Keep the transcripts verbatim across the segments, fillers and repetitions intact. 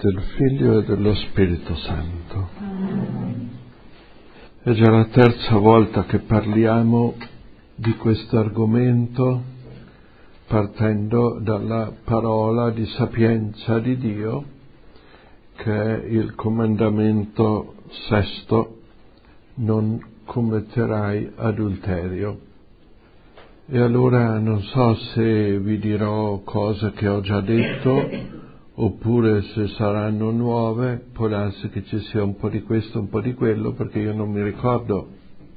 del Figlio e dello Spirito Santo. È già la terza volta che parliamo di questo argomento, partendo dalla parola di sapienza di Dio, che è il comandamento sesto: non commetterai adulterio. E allora non so se vi dirò cose che ho già detto, oppure se saranno nuove. Può darsi che ci sia un po' di questo, un po' di quello, perché io non mi ricordo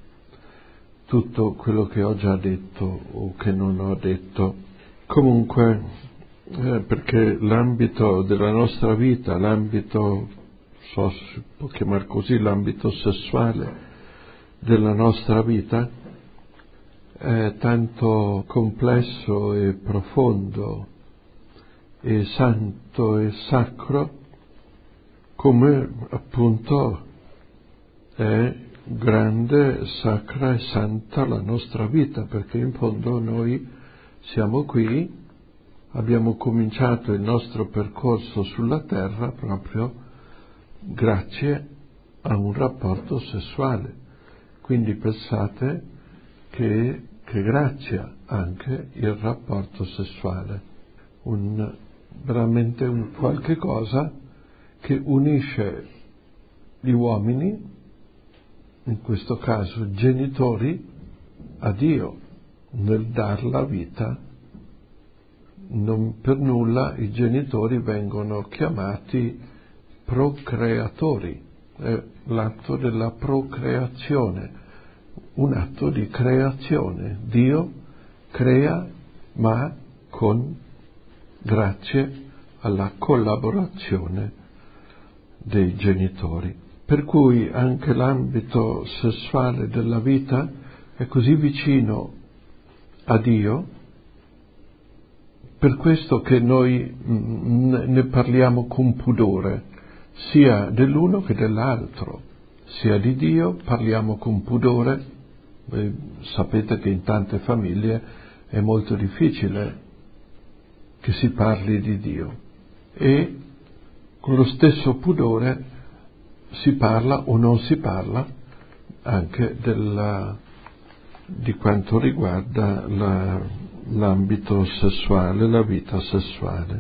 tutto quello che ho già detto o che non ho detto. Comunque, eh, perché l'ambito della nostra vita, l'ambito, so se si può chiamare così, l'ambito sessuale della nostra vita, è tanto complesso e profondo e santo e sacro come appunto è grande, sacra e santa la nostra vita, perché in fondo noi siamo qui, abbiamo cominciato il nostro percorso sulla terra proprio grazie a un rapporto sessuale. Quindi pensate che, che grazia anche il rapporto sessuale, un, veramente un qualche cosa che unisce gli uomini, in questo caso genitori, a Dio nel dar la vita. Non per nulla i genitori vengono chiamati procreatori, è l'atto della procreazione, un atto di creazione. Dio crea, ma con grazie alla collaborazione dei genitori. Per cui anche l'ambito sessuale della vita è così vicino a Dio, per questo che noi ne parliamo con pudore, sia dell'uno che dell'altro, sia di Dio parliamo con pudore. Voi sapete che in tante famiglie è molto difficile che si parli di Dio, e con lo stesso pudore si parla o non si parla anche della, di quanto riguarda la, l'ambito sessuale, la vita sessuale.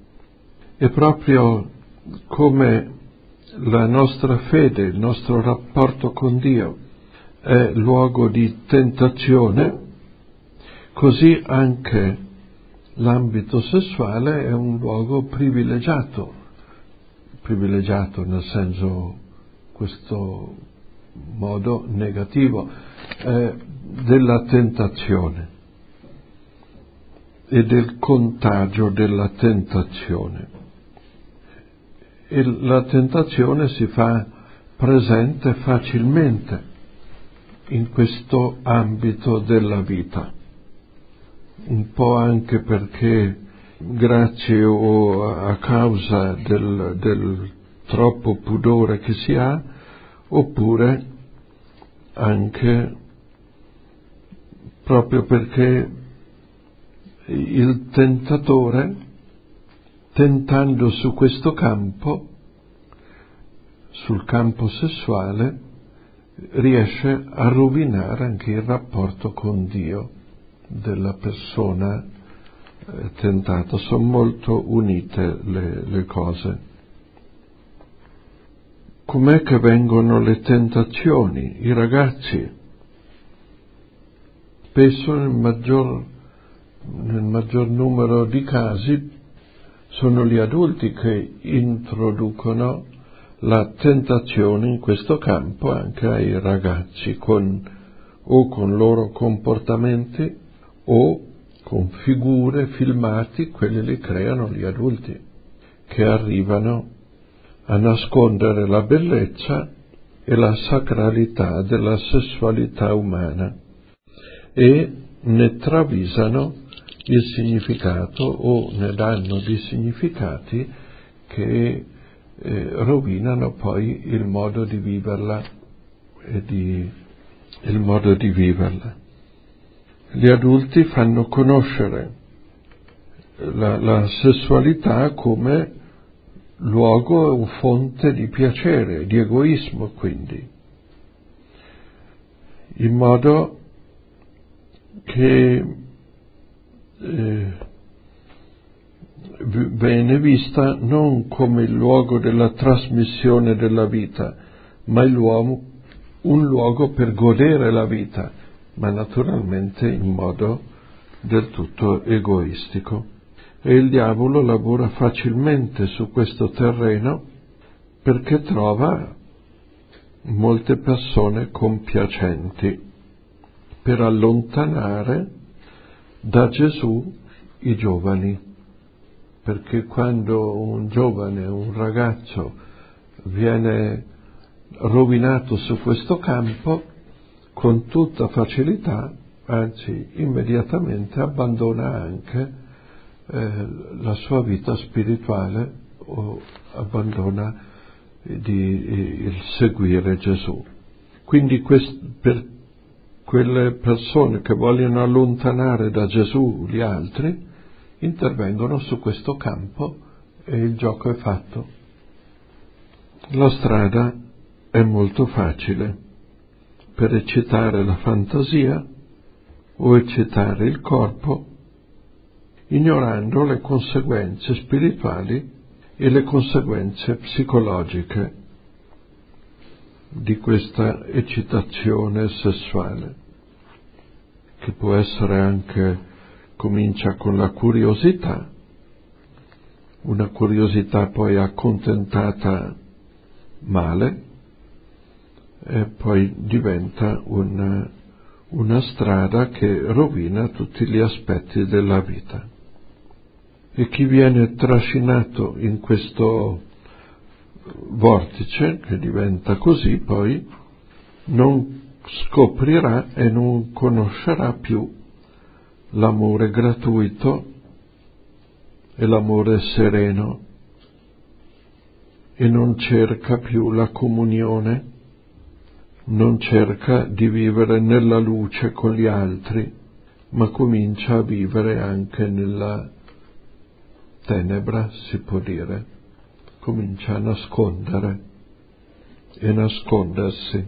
E proprio come la nostra fede, il nostro rapporto con Dio è luogo di tentazione, così anche l'ambito sessuale è un luogo privilegiato, privilegiato nel senso, questo modo negativo, eh, della tentazione e del contagio della tentazione. E la tentazione si fa presente facilmente in questo ambito della vita, un po' anche perché grazie o a causa del, del troppo pudore che si ha, oppure anche proprio perché il tentatore, tentando su questo campo, sul campo sessuale, riesce a rovinare anche il rapporto con Dio della persona eh, tentata. Sono molto unite le, le cose. Com'è che vengono le tentazioni? I ragazzi, spesso nel maggior, nel maggior numero di casi, sono gli adulti che introducono la tentazione in questo campo anche ai ragazzi, con, o con loro comportamenti o con figure, filmati, quelli li creano gli adulti, che arrivano a nascondere la bellezza e la sacralità della sessualità umana e ne travisano il significato o ne danno di significati che eh, rovinano poi il modo di viverla e di, il modo di viverla. Gli adulti fanno conoscere la, la sessualità come luogo o fonte di piacere, di egoismo quindi, in modo che eh, viene vista non come il luogo della trasmissione della vita, ma il luogo, un luogo per godere la vita, ma naturalmente in modo del tutto egoistico. E il diavolo lavora facilmente su questo terreno perché trova molte persone compiacenti per allontanare da Gesù i giovani, perché quando un giovane, un ragazzo viene rovinato su questo campo, con tutta facilità, anzi immediatamente abbandona anche eh, la sua vita spirituale o abbandona di, eh, il seguire Gesù. Quindi quest, per quelle persone che vogliono allontanare da Gesù gli altri, intervengono su questo campo e il gioco è fatto. La strada è molto facile per eccitare la fantasia o eccitare il corpo, ignorando le conseguenze spirituali e le conseguenze psicologiche di questa eccitazione sessuale, che può essere anche, comincia con la curiosità, una curiosità poi accontentata male, e poi diventa una, una strada che rovina tutti gli aspetti della vita. E chi viene trascinato in questo vortice, che diventa così, poi non scoprirà e non conoscerà più l'amore gratuito e l'amore sereno, e non cerca più la comunione, non cerca di vivere nella luce con gli altri, ma comincia a vivere anche nella tenebra, si può dire, comincia a nascondere e nascondersi.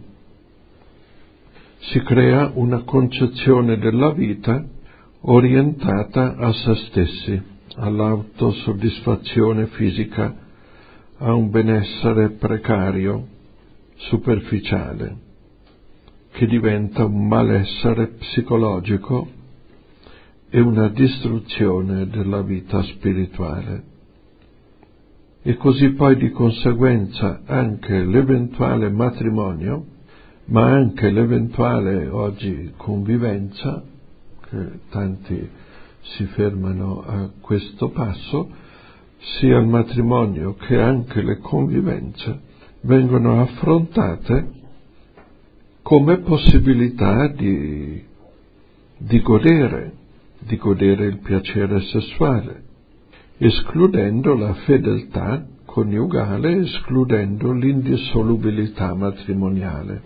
Si crea una concezione della vita orientata a se stessi, all'autosoddisfazione fisica, a un benessere precario, superficiale, che diventa un malessere psicologico e una distruzione della vita spirituale. E così poi di conseguenza anche l'eventuale matrimonio, ma anche l'eventuale oggi convivenza, che tanti si fermano a questo passo, sia il matrimonio che anche le convivenze vengono affrontate come possibilità di, di godere, di godere il piacere sessuale, escludendo la fedeltà coniugale, escludendo l'indissolubilità matrimoniale.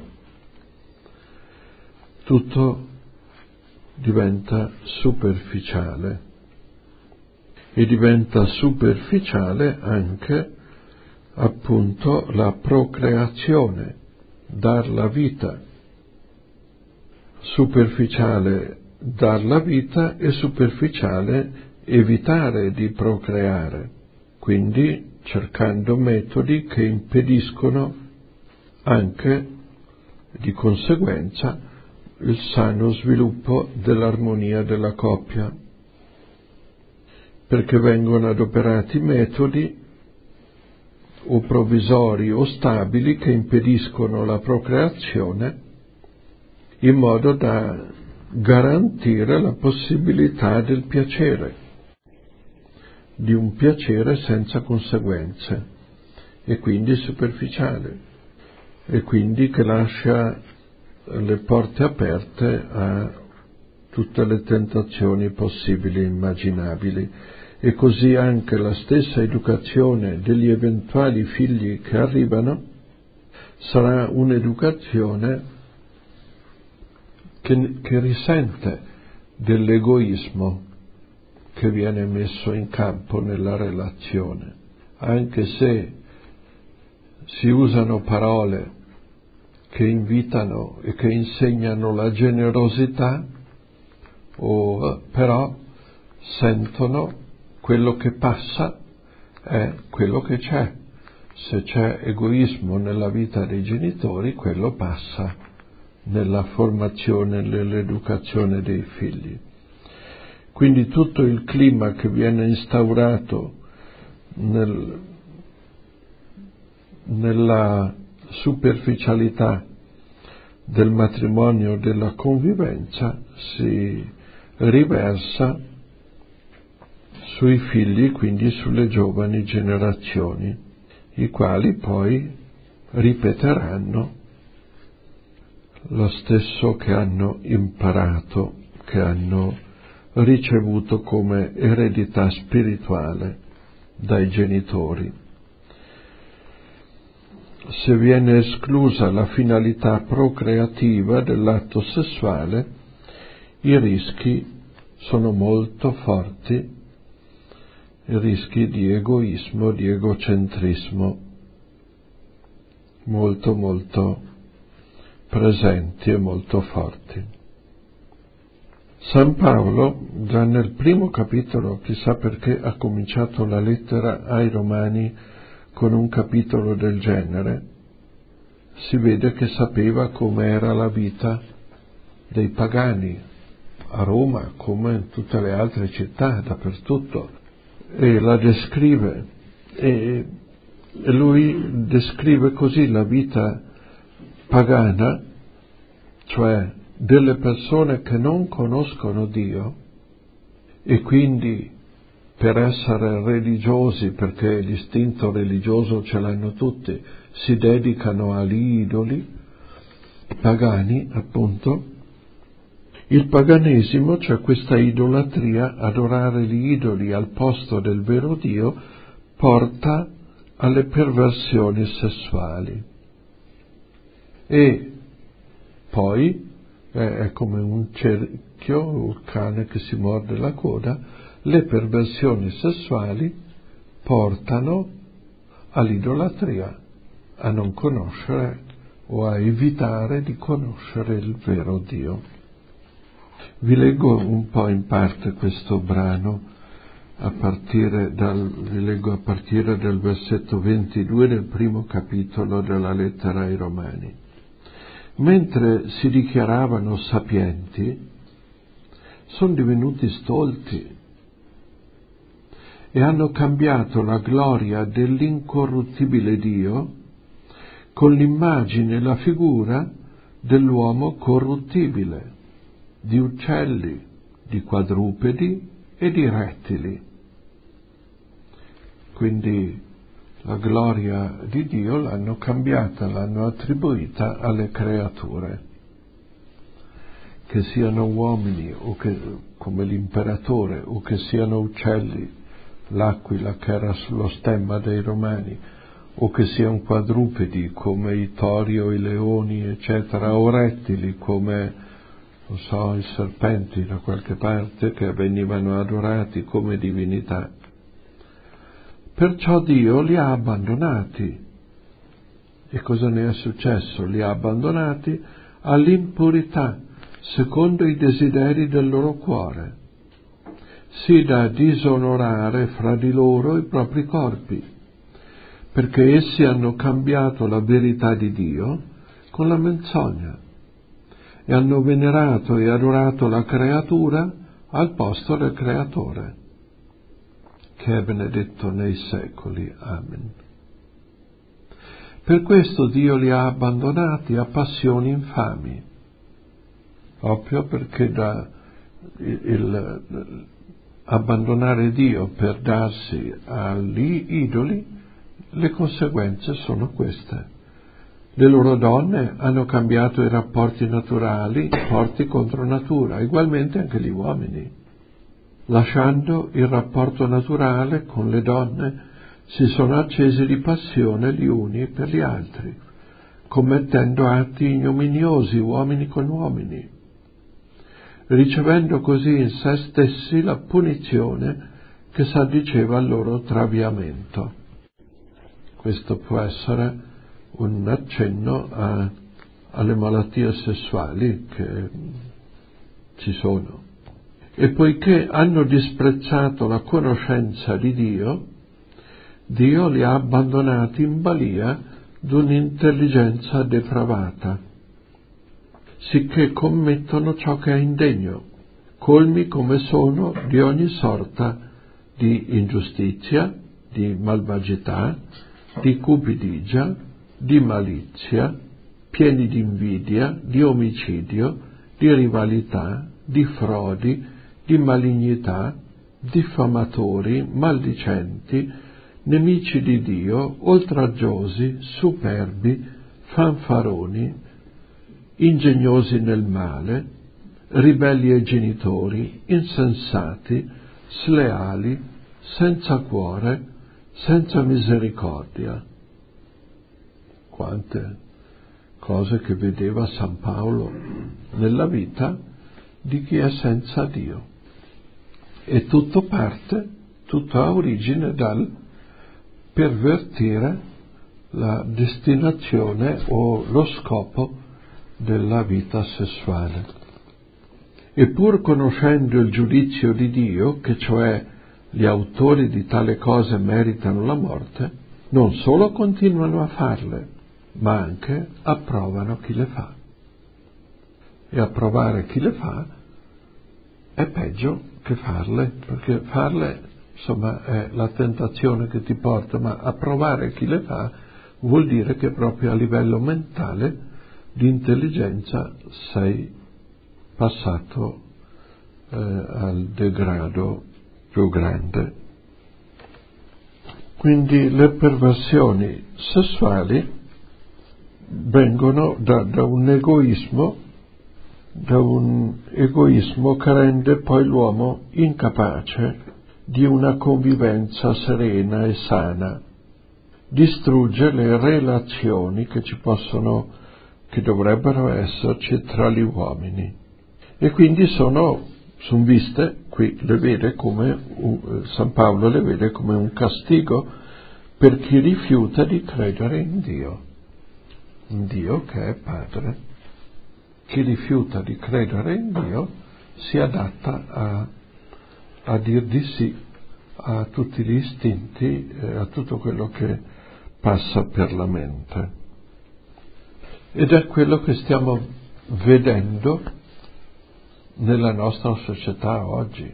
Tutto diventa superficiale e diventa superficiale anche appunto la procreazione, dar la vita, superficiale dar la vita e superficiale evitare di procreare, quindi cercando metodi che impediscono anche di conseguenza il sano sviluppo dell'armonia della coppia, perché vengono adoperati metodi o provvisori o stabili che impediscono la procreazione in modo da garantire la possibilità del piacere, di un piacere senza conseguenze e quindi superficiale, e quindi che lascia le porte aperte a tutte le tentazioni possibili e immaginabili. E così anche la stessa educazione degli eventuali figli che arrivano sarà un'educazione che, che risente dell'egoismo che viene messo in campo nella relazione, anche se si usano parole che invitano e che insegnano la generosità, o però sentono quello che passa è quello che c'è. Se c'è egoismo nella vita dei genitori, quello passa nella formazione, nell'educazione dei figli. Quindi tutto il clima che viene instaurato nel, nella superficialità del matrimonio, della convivenza, si riversa sui figli, quindi sulle giovani generazioni, i quali poi ripeteranno lo stesso che hanno imparato, che hanno ricevuto come eredità spirituale dai genitori. Se viene esclusa la finalità procreativa dell'atto sessuale, i rischi sono molto forti, i rischi di egoismo, di egocentrismo, molto molto presenti e molto forti. San Paolo, già nel primo capitolo, chissà perché ha cominciato la lettera ai Romani con un capitolo del genere, si vede che sapeva com'era la vita dei pagani a Roma, come in tutte le altre città, dappertutto, e la descrive, e lui descrive così la vita pagana, cioè delle persone che non conoscono Dio e quindi per essere religiosi, perché l'istinto religioso ce l'hanno tutti, si dedicano agli idoli pagani, appunto. Il paganesimo, cioè questa idolatria, adorare gli idoli al posto del vero Dio, porta alle perversioni sessuali. E poi è come un cerchio, un cane che si morde la coda, le perversioni sessuali portano all'idolatria, a non conoscere o a evitare di conoscere il vero Dio. Vi leggo un po' in parte questo brano, a partire dal, vi leggo a partire dal versetto ventidue del primo capitolo della lettera ai Romani. Mentre si dichiaravano sapienti, sono divenuti stolti e hanno cambiato la gloria dell'incorruttibile Dio con l'immagine e la figura dell'uomo corruttibile, di uccelli, di quadrupedi e di rettili. Quindi la gloria di Dio l'hanno cambiata, l'hanno attribuita alle creature, che siano uomini o che, come l'imperatore, o che siano uccelli, l'aquila che era sullo stemma dei Romani, o che siano quadrupedi come i tori o i leoni, eccetera, o rettili come, non so, i serpenti da qualche parte, che venivano adorati come divinità. Perciò Dio li ha abbandonati. E cosa ne è successo? Li ha abbandonati all'impurità, secondo i desideri del loro cuore, sì da disonorare fra di loro i propri corpi, perché essi hanno cambiato la verità di Dio con la menzogna e hanno venerato e adorato la creatura al posto del creatore, che è benedetto nei secoli. Amen. Per questo Dio li ha abbandonati a passioni infami, proprio perché da il, il abbandonare Dio per darsi agli idoli, le conseguenze sono queste. Le loro donne hanno cambiato i rapporti naturali, rapporti contro natura, ugualmente anche gli uomini. Lasciando il rapporto naturale con le donne, si sono accesi di passione gli uni per gli altri, commettendo atti ignominiosi uomini con uomini, ricevendo così in sé stessi la punizione che s'addiceva al loro traviamento. questo può essere un accenno a, alle malattie sessuali che ci sono. E poiché hanno disprezzato la conoscenza di Dio, Dio li ha abbandonati in balia d'un'intelligenza depravata, sicché commettono ciò che è indegno, colmi come sono di ogni sorta di ingiustizia, di malvagità, di cupidigia, di malizia, pieni di invidia, di omicidio, di rivalità, di frodi, di malignità, diffamatori, maldicenti, nemici di Dio, oltraggiosi, superbi, fanfaroni, ingegnosi nel male, ribelli ai genitori, insensati, sleali, senza cuore, senza misericordia. Quante cose che vedeva San Paolo nella vita di chi è senza Dio. E tutto parte, tutto ha origine dal pervertire la destinazione o lo scopo della vita sessuale. E pur conoscendo il giudizio di Dio, che cioè gli autori di tale cose meritano la morte, non solo continuano a farle, ma anche approvano chi le fa. E approvare chi le fa è peggio che farle, perché farle, insomma, è la tentazione che ti porta, ma approvare chi le fa vuol dire che proprio a livello mentale, di intelligenza, sei passato eh, al degrado più grande. Quindi le perversioni sessuali vengono da, da un egoismo, da un egoismo che rende poi l'uomo incapace di una convivenza serena e sana, distrugge le relazioni che ci possono, che dovrebbero esserci tra gli uomini, e quindi sono, sono viste, qui le vede come, un, San Paolo le vede come un castigo per chi rifiuta di credere in Dio, in Dio che è Padre. Chi rifiuta di credere in Dio si adatta a, a dir di sì a tutti gli istinti, eh, a tutto quello che passa per la mente. Ed è quello che stiamo vedendo nella nostra società oggi,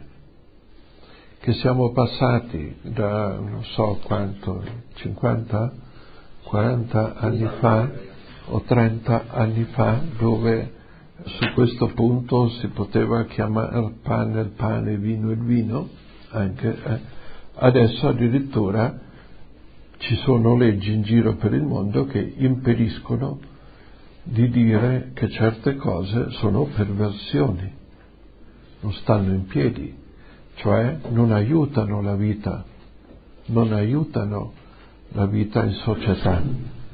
che siamo passati da non so quanto, cinquanta, quaranta anni fa o trenta anni fa, dove su questo punto si poteva chiamare pane il pane, vino il vino, anche eh. Adesso addirittura ci sono leggi in giro per il mondo che impediscono di dire che certe cose sono perversioni, non stanno in piedi, cioè non aiutano la vita, non aiutano la vita in società,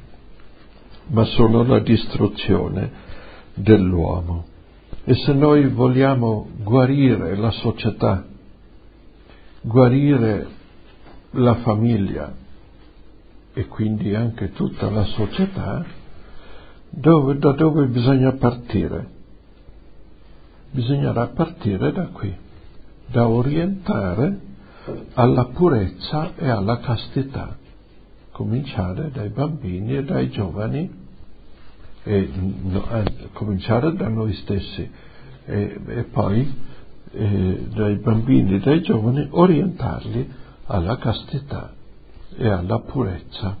ma sono la distruzione dell'uomo. E se noi vogliamo guarire la società, guarire la famiglia e quindi anche tutta la società, dove, da dove bisogna partire? Bisognerà partire da qui, da orientare alla purezza e alla castità, cominciare dai bambini e dai giovani, e no, eh, cominciare da noi stessi e, e poi eh, dai bambini e dai giovani orientarli alla castità e alla purezza,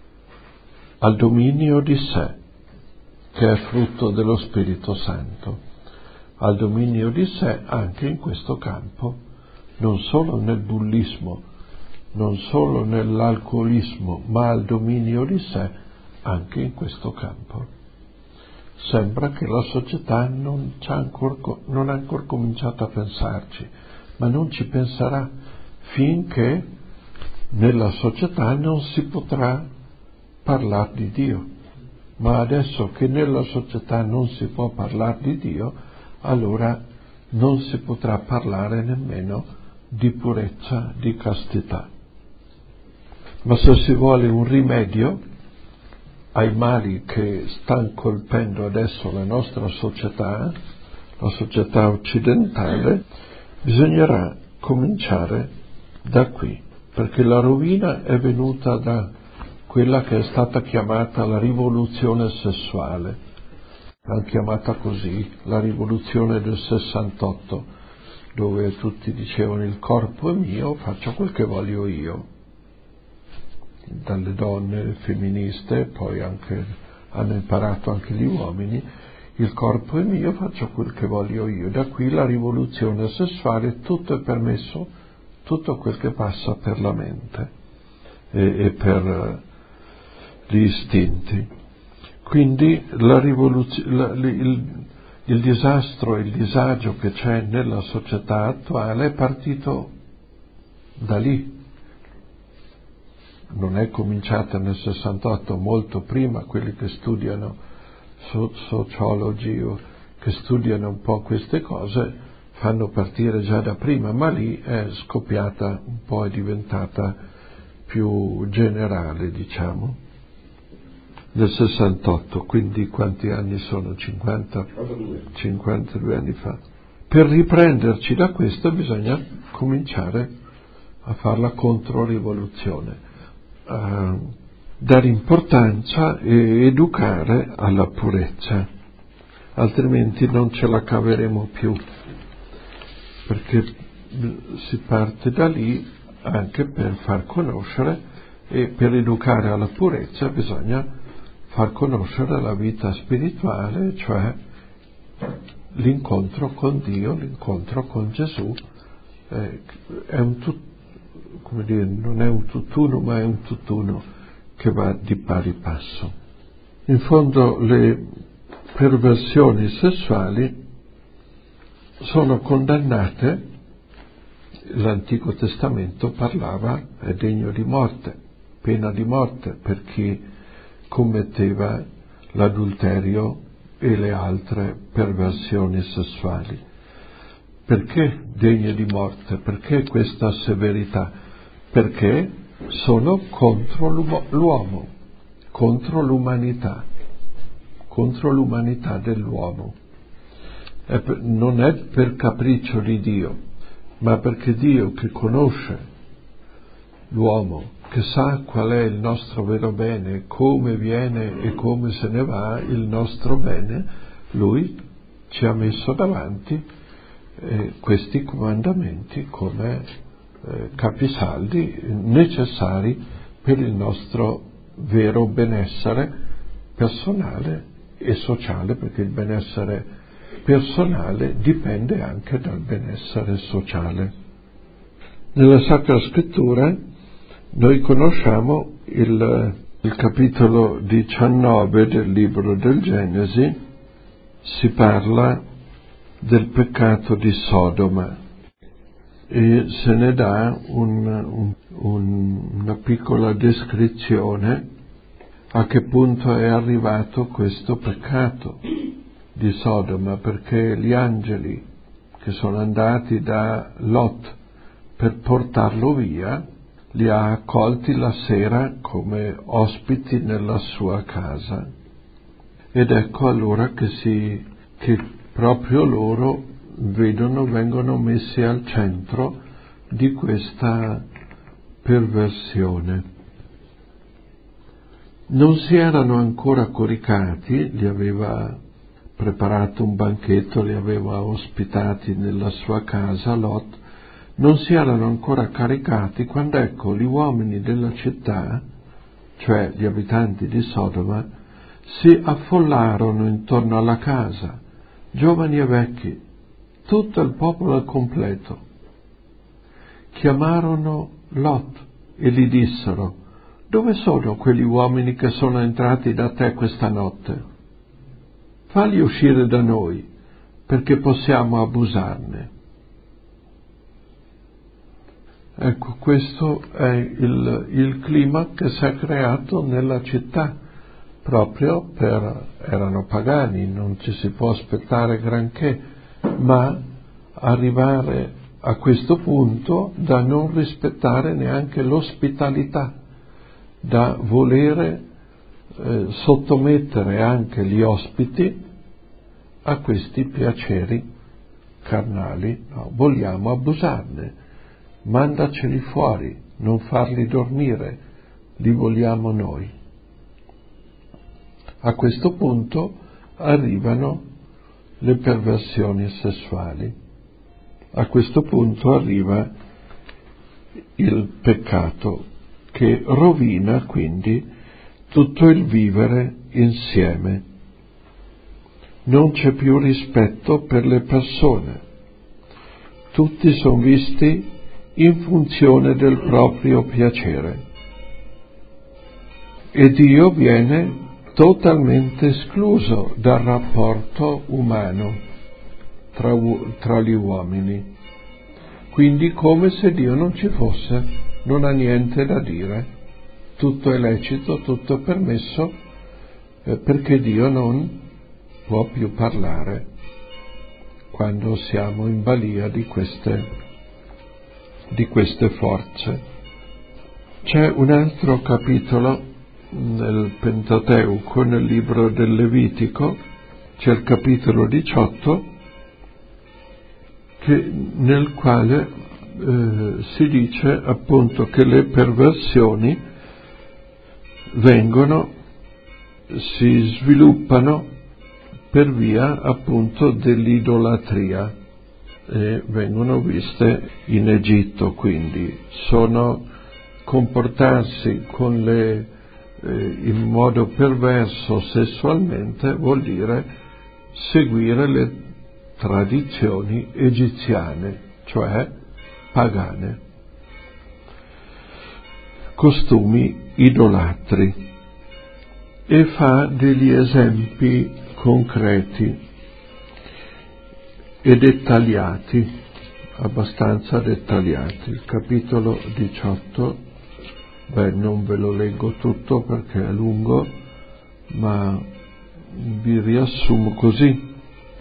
al dominio di sé, che è frutto dello Spirito Santo, al dominio di sé anche in questo campo, non solo nel bullismo, non solo nell'alcolismo, ma al dominio di sé anche in questo campo. Sembra che la società non, c'ha ancora, non ha ancora cominciato a pensarci, ma non ci penserà finché nella società non si potrà parlare di Dio. Ma adesso che nella società non si può parlare di Dio, allora non si potrà parlare nemmeno di purezza, di castità. Ma se si vuole un rimedio ai mali che stanno colpendo adesso la nostra società, la società occidentale, bisognerà cominciare da qui, perché la rovina è venuta da quella che è stata chiamata la rivoluzione sessuale, l'hanno chiamata così, la rivoluzione del sessantotto, dove tutti dicevano il corpo è mio, faccio quel che voglio io, dalle donne femministe, poi anche hanno imparato anche gli uomini, il corpo è mio, faccio quel che voglio io. Da qui la rivoluzione sessuale, tutto è permesso, tutto quel che passa per la mente e, e per gli istinti. Quindi la rivoluzio, la, il, il disastro e il disagio che c'è nella società attuale è partito da lì. Non è cominciata nel sessantotto, molto prima. Quelli che studiano so, sociologi o che studiano un po' queste cose fanno partire già da prima, ma lì è scoppiata un po', è diventata più generale, diciamo, nel sessantotto, quindi quanti anni sono? cinquanta, cinquantadue anni fa. Per riprenderci da questo bisogna cominciare a fare la controrivoluzione. Uh, dare importanza e educare alla purezza, altrimenti non ce la caveremo più, perché si parte da lì anche per far conoscere, e per educare alla purezza bisogna far conoscere la vita spirituale, cioè l'incontro con Dio, l'incontro con Gesù. Eh, è un tut- come dire, non è un tutt'uno, ma è un tutt'uno che va di pari passo. In fondo le perversioni sessuali sono condannate, l'Antico Testamento parlava, è degno di morte, pena di morte per chi commetteva l'adulterio e le altre perversioni sessuali. Perché degne di morte? Perché questa severità? Perché sono contro l'uomo, contro l'umanità, contro l'umanità dell'uomo. È per, non è per capriccio di Dio, ma perché Dio, che conosce l'uomo, che sa qual è il nostro vero bene, come viene e come se ne va il nostro bene, Lui ci ha messo davanti eh, questi comandamenti come eh, capisaldi necessari per il nostro vero benessere personale e sociale, perché il benessere personale dipende anche dal benessere sociale. Nella Sacra Scrittura noi conosciamo il, il capitolo diciannove del libro del Genesi, si parla del peccato di Sodoma e se ne dà un, un, un, una piccola descrizione a che punto è arrivato questo peccato di Sodoma, perché gli angeli che sono andati da Lot per portarlo via li ha accolti la sera come ospiti nella sua casa, ed ecco allora che si che proprio loro vedono, vengono messi al centro di questa perversione. Non si erano ancora coricati, li aveva preparato un banchetto, li aveva ospitati nella sua casa Lot, non si erano ancora caricati quando ecco gli uomini della città, cioè gli abitanti di Sodoma, si affollarono intorno alla casa, giovani e vecchi, tutto il popolo al completo. Chiamarono Lot e gli dissero: dove sono quegli uomini che sono entrati da te questa notte? Falli uscire da noi, perché possiamo abusarne. Ecco, questo è il, il clima che si è creato nella città, proprio per, erano pagani, non ci si può aspettare granché, ma arrivare a questo punto da non rispettare neanche l'ospitalità, da volere eh, sottomettere anche gli ospiti a questi piaceri carnali. No, vogliamo abusarne, mandaceli fuori, non farli dormire, li vogliamo noi. A questo punto arrivano le perversioni sessuali, a questo punto arriva il peccato che rovina quindi tutto il vivere insieme. Non c'è più rispetto per le persone, tutti sono visti in funzione del proprio piacere e Dio viene totalmente escluso dal rapporto umano tra, tra gli uomini, quindi come se Dio non ci fosse, non ha niente da dire, tutto è lecito, tutto è permesso, eh, perché Dio non può più parlare quando siamo in balia di queste, di queste forze. C'è un altro capitolo nel Pentateuco, nel libro del Levitico, c'è il capitolo diciotto, che, nel quale eh, si dice appunto che le perversioni vengono, si sviluppano per via appunto dell'idolatria e vengono viste in Egitto, quindi sono comportarsi con le, eh, in modo perverso sessualmente vuol dire seguire le tradizioni egiziane, cioè pagane, costumi idolatri, e fa degli esempi concreti e dettagliati, abbastanza dettagliati. Il capitolo diciotto, beh, non ve lo leggo tutto perché è lungo, ma vi riassumo così.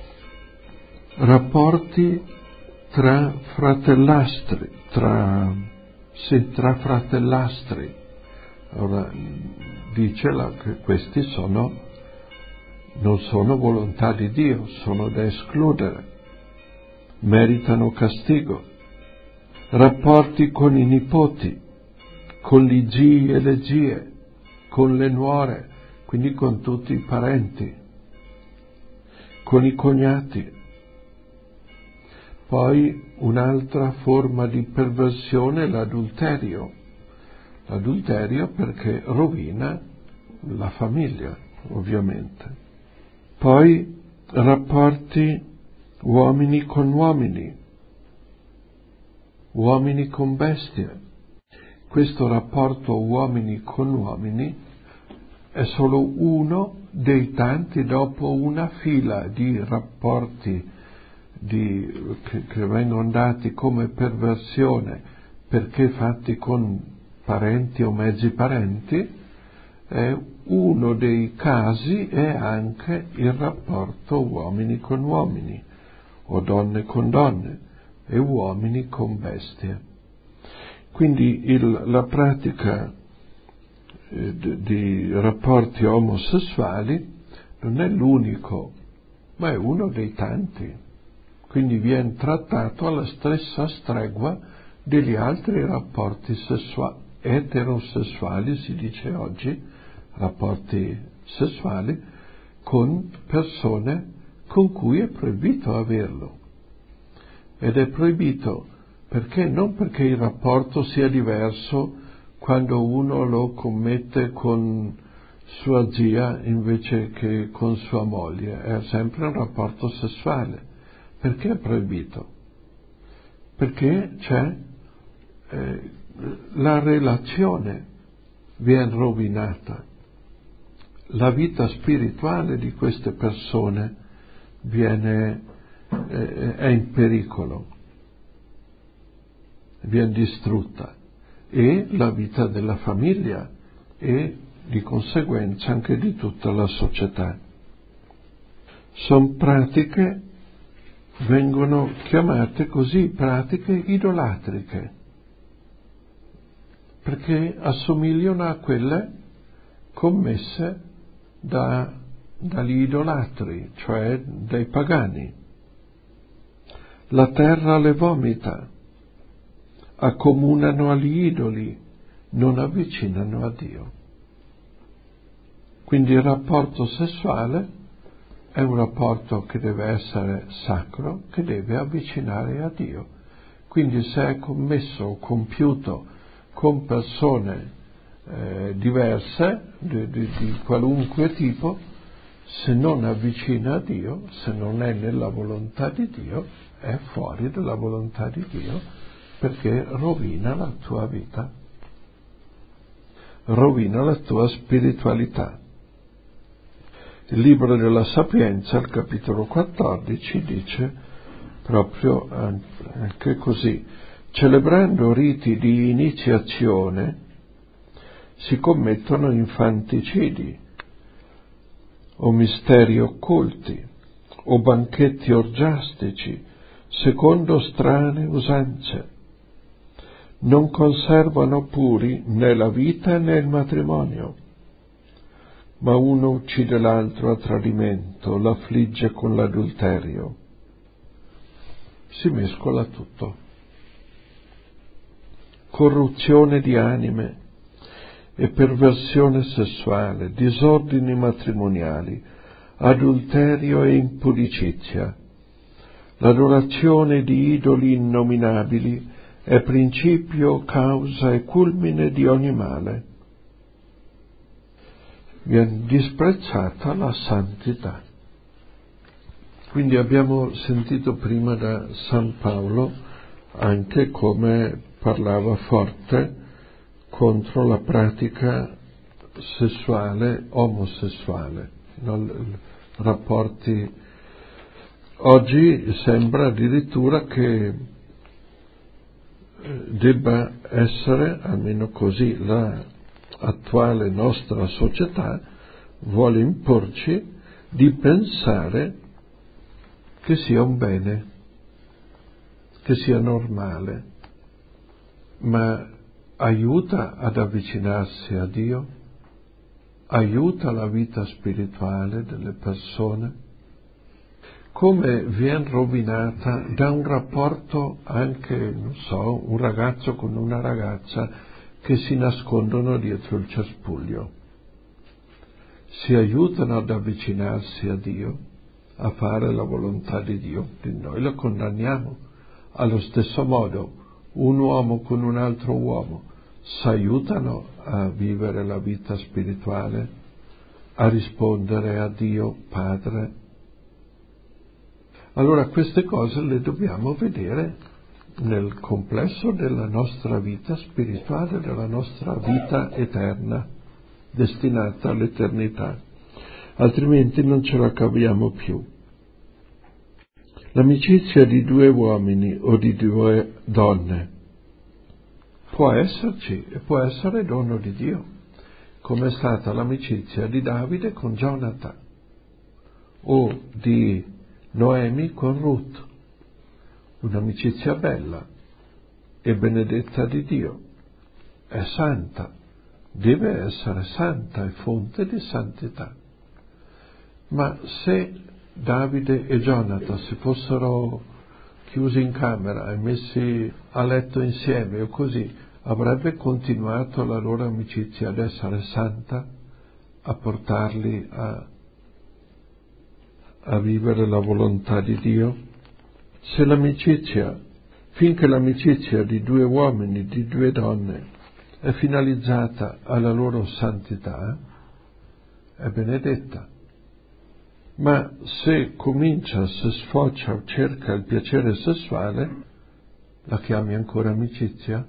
Rapporti tra fratellastri, tra, sì, tra fratellastri. Ora, dice la, che questi sono non sono volontà di Dio, sono da escludere, meritano castigo. Rapporti con i nipoti, con gli zii e le zie, con le nuore, quindi con tutti i parenti, con i cognati. Poi un'altra forma di perversione è l'adulterio. L'adulterio perché rovina la famiglia, ovviamente. Poi rapporti uomini con uomini, uomini con bestie. Questo rapporto uomini con uomini è solo uno dei tanti, dopo una fila di rapporti di, che, che vengono dati come perversione perché fatti con parenti o mezzi parenti. È uno dei casi è anche il rapporto uomini con uomini, o donne con donne, e uomini con bestie. Quindi il, la pratica eh, di, di rapporti omosessuali non è l'unico, ma è uno dei tanti. Quindi viene trattato alla stessa stregua degli altri rapporti sessuali, eterosessuali si dice oggi, rapporti sessuali con persone con cui è proibito averlo. Ed è proibito perché? Non perché il rapporto sia diverso quando uno lo commette con sua zia invece che con sua moglie, è sempre un rapporto sessuale. Perché è proibito? Perché c'è eh, la relazione viene rovinata. La vita spirituale di queste persone viene, eh, è in pericolo, viene distrutta, e la vita della famiglia e di conseguenza anche di tutta la società. Sono pratiche, vengono chiamate così, pratiche idolatriche, perché assomigliano a quelle commesse da, dagli idolatri, cioè dai pagani. La terra le vomita, accomunano agli idoli, non avvicinano a Dio. Quindi il rapporto sessuale è un rapporto che deve essere sacro, che deve avvicinare a Dio. Quindi se è commesso o compiuto con persone eh, diverse, di, di, di qualunque tipo, se non avvicina a Dio, se non è nella volontà di Dio, è fuori dalla volontà di Dio, perché rovina la tua vita, rovina la tua spiritualità. Il libro della Sapienza, al capitolo quattordici, dice proprio anche così: celebrando riti di iniziazione si commettono infanticidi o misteri occulti o banchetti orgiastici secondo strane usanze. Non conservano puri né la vita né il matrimonio, ma uno uccide l'altro a tradimento, l'affligge con l'adulterio. Si mescola tutto. Corruzione di anime e perversione sessuale, disordini matrimoniali, adulterio e impudicizia. L'adorazione di idoli innominabili è principio, causa e culmine di ogni male. Viene disprezzata la santità. Quindi abbiamo sentito prima da San Paolo anche come parlava forte contro la pratica sessuale, omosessuale, no? Rapporti. Oggi sembra addirittura che debba essere, almeno così la attuale nostra società vuole imporci, di pensare che sia un bene, che sia normale, ma aiuta ad avvicinarsi a Dio, aiuta la vita spirituale delle persone. Come viene rovinata da un rapporto anche, non so, un ragazzo con una ragazza che si nascondono dietro il cespuglio. Si aiutano ad avvicinarsi a Dio, a fare la volontà di Dio. Noi lo condanniamo. Allo stesso modo, un uomo con un altro uomo si aiutano a vivere la vita spirituale, a rispondere a Dio Padre. Allora queste cose le dobbiamo vedere nel complesso della nostra vita spirituale, della nostra vita eterna, destinata all'eternità, altrimenti non ce la caviamo più. L'amicizia di due uomini o di due donne può esserci e può essere dono di Dio, come è stata l'amicizia di Davide con Jonathan o di Noemi con Ruth, un'amicizia bella e benedetta di Dio, è santa, deve essere santa, è fonte di santità. Ma se Davide e Jonathan si fossero chiusi in camera e messi a letto insieme o così, avrebbe continuato la loro amicizia ad essere santa, a portarli a a vivere la volontà di Dio? Se l'amicizia, finché l'amicizia di due uomini, di due donne, è finalizzata alla loro santità, è benedetta. Ma se comincia, se sfocia o cerca il piacere sessuale, la chiami ancora amicizia?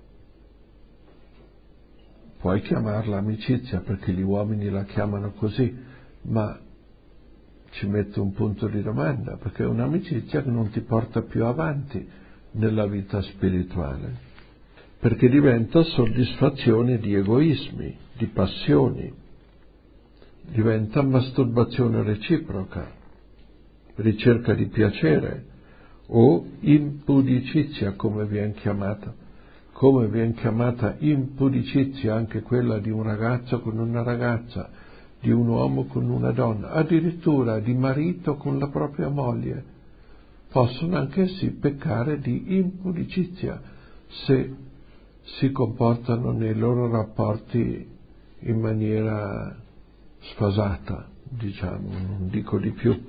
Puoi chiamarla amicizia perché gli uomini la chiamano così, ma ci mette un punto di domanda, perché è un'amicizia che non ti porta più avanti nella vita spirituale, perché diventa soddisfazione di egoismi, di passioni, diventa masturbazione reciproca, ricerca di piacere o impudicizia, come viene chiamata, come viene chiamata impudicizia anche quella di un ragazzo con una ragazza, di un uomo con una donna, addirittura di marito con la propria moglie, possono anch'essi peccare di impudicizia se si comportano nei loro rapporti in maniera sfasata, diciamo, non dico di più.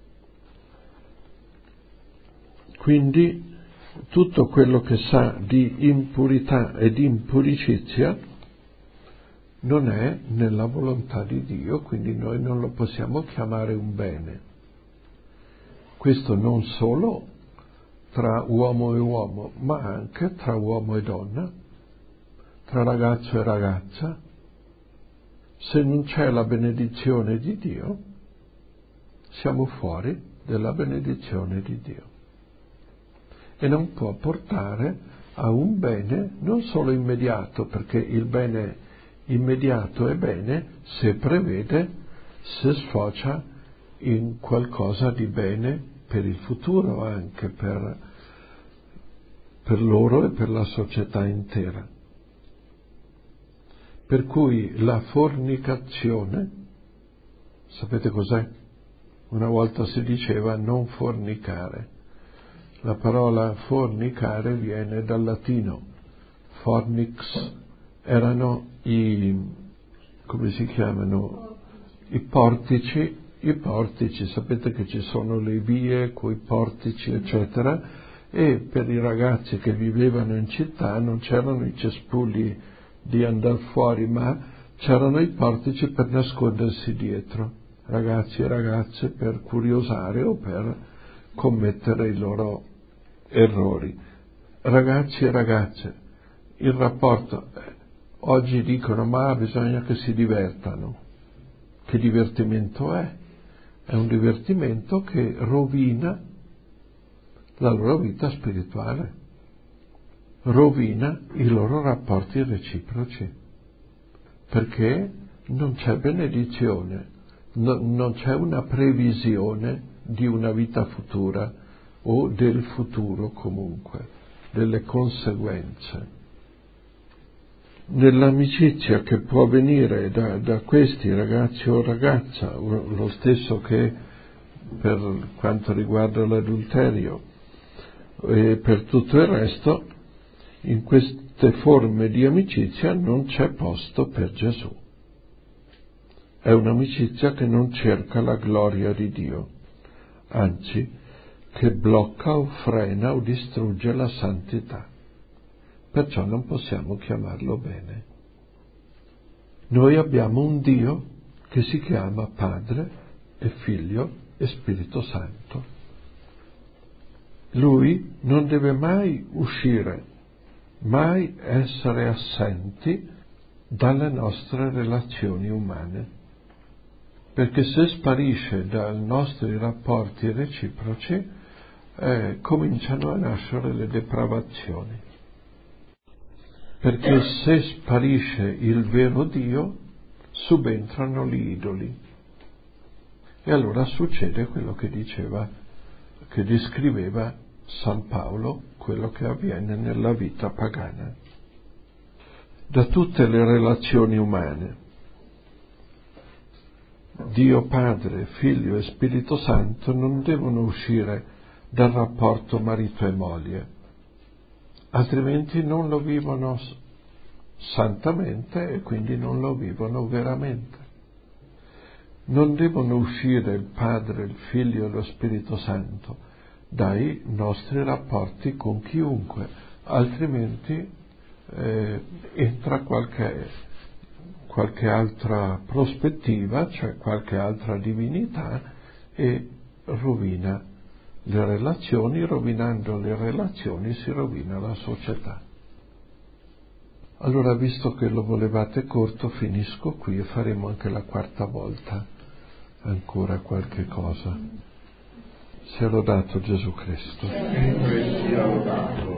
Quindi tutto quello che sa di impurità e di impudicizia non è nella volontà di Dio, quindi noi non lo possiamo chiamare un bene. Questo non solo tra uomo e uomo, ma anche tra uomo e donna, tra ragazzo e ragazza. Se non c'è la benedizione di Dio, siamo fuori della benedizione di Dio. E non può portare a un bene non solo immediato, perché il bene immediato è bene se prevede, se sfocia in qualcosa di bene per il futuro, anche per, per loro e per la società intera. Per cui la fornicazione, sapete cos'è? Una volta si diceva non fornicare. La parola fornicare viene dal latino. Fornix erano i, come si chiamano? I portici, i portici, sapete che ci sono le vie coi portici, eccetera, e per i ragazzi che vivevano in città non c'erano i cespugli di andare fuori, ma c'erano i portici per nascondersi dietro, ragazzi e ragazze per curiosare o per commettere i loro errori. Ragazzi e ragazze, il rapporto, eh, oggi dicono ma bisogna che si divertano. Che divertimento è? È un divertimento che rovina la loro vita spirituale, rovina i loro rapporti reciproci, perché non c'è benedizione, no, non c'è una previsione di una vita futura o del futuro comunque, delle conseguenze. Nell'amicizia che può venire da, da questi ragazzi o ragazza, lo stesso che per quanto riguarda l'adulterio e per tutto il resto, in queste forme di amicizia non c'è posto per Gesù. È un'amicizia che non cerca la gloria di Dio, anzi che blocca o frena o distrugge la santità. Perciò non possiamo chiamarlo bene. Noi abbiamo un Dio che si chiama Padre e Figlio e Spirito Santo. Lui non deve mai uscire, mai essere assenti dalle nostre relazioni umane, perché se sparisce dai nostri rapporti reciproci eh, cominciano a nascere le depravazioni. Perché se sparisce il vero Dio, subentrano gli idoli. E allora succede quello che diceva, che descriveva San Paolo, quello che avviene nella vita pagana. Da tutte le relazioni umane, Dio Padre, Figlio e Spirito Santo non devono uscire dal rapporto marito e moglie, altrimenti non lo vivono santamente e quindi non lo vivono veramente. Non devono uscire il Padre, il Figlio e lo Spirito Santo dai nostri rapporti con chiunque, altrimenti eh, entra qualche, qualche altra prospettiva, cioè qualche altra divinità, e rovina le relazioni. Rovinando le relazioni si rovina la società. Allora, visto che lo volevate corto, finisco qui e faremo anche la quarta volta ancora qualche cosa. Sia lodato Gesù Cristo. Sempre sia lodato.